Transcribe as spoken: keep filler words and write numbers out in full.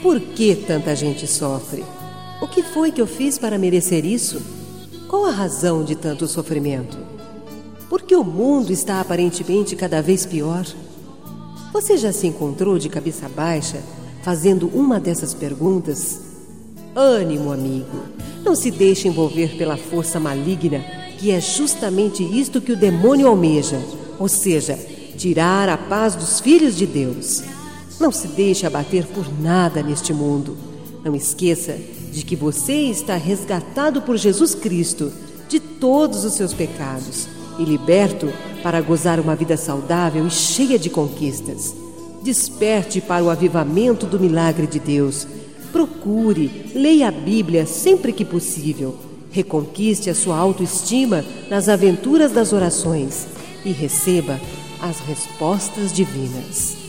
Por que tanta gente sofre? O que foi que eu fiz para merecer isso? Qual a razão de tanto sofrimento? Por que o mundo está aparentemente cada vez pior? Você já se encontrou de cabeça baixa, fazendo uma dessas perguntas? Ânimo, amigo! Não se deixe envolver pela força maligna, que é justamente isto que o demônio almeja, ou seja, tirar a paz dos filhos de Deus. Não se deixe abater por nada neste mundo. Não esqueça de que você está resgatado por Jesus Cristo de todos os seus pecados e liberto para gozar uma vida saudável e cheia de conquistas. Desperte para o avivamento do milagre de Deus. Procure, leia a Bíblia sempre que possível. Reconquiste a sua autoestima nas aventuras das orações e receba as respostas divinas.